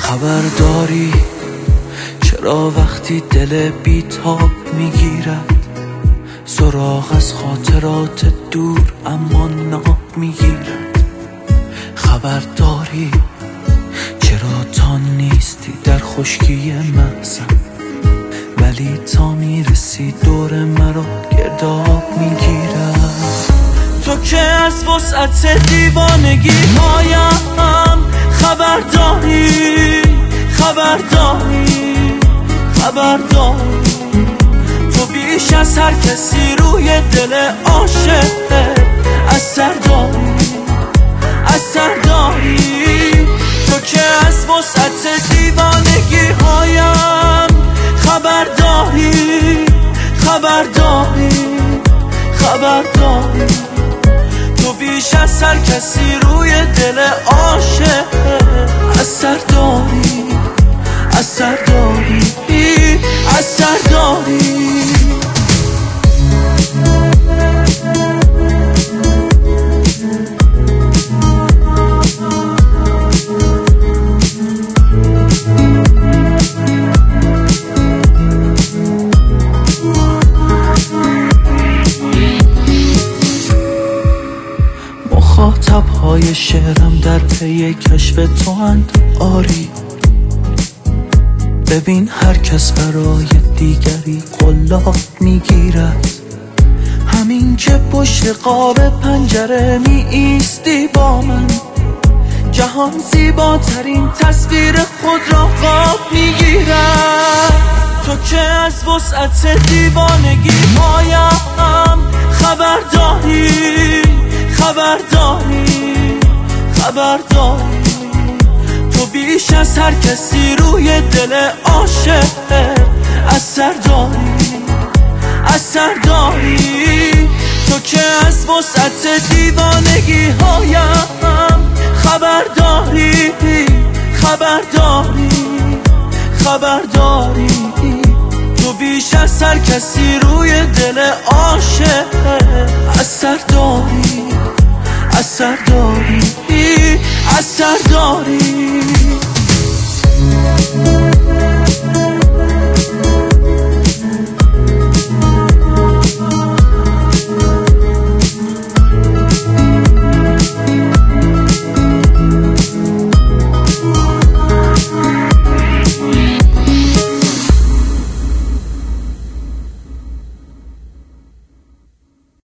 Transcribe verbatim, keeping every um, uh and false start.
خبر داری چرا وقتی دل بیتاب میگیرد سراغ از خاطرات دور اما ناب میگیرد؟ خبر داری چرا تا نیستی در خشکی محزن ولی تا میرسی دور مرا گرداب میگیرد؟ تو که از وسعت دیوانگی هایم خبر داری خبر داری خبر داری تو بیش از هر کسی روی دل عاشق اثر داری اثر داری تو که از وسعت دیوانگی هایم خبر داری خبر داری خبر داری تو بیش از هر کسی روی دل عاشق اثر داری اثر داری اثر داری مخاطب های شعرم در پی کشف تو اند آری ببین هر کس برای دیگری قلاب میگیرد همین که پشت قاب پنجره می ایستی با من جهان زیباترین تصویر خود را قاب میگیرد تو که از وسعت دیوانگی هایم خبر داری خبر داری خبر داری تو بیش از هر کسی روی دل عاشق اثر داری اثر داری تو که از وسعت دیوانگی هایم خبر داری خبر داری خبر داری تو بیش از هر کسی روی دل عاشق اثر داری اثر داری اثر داری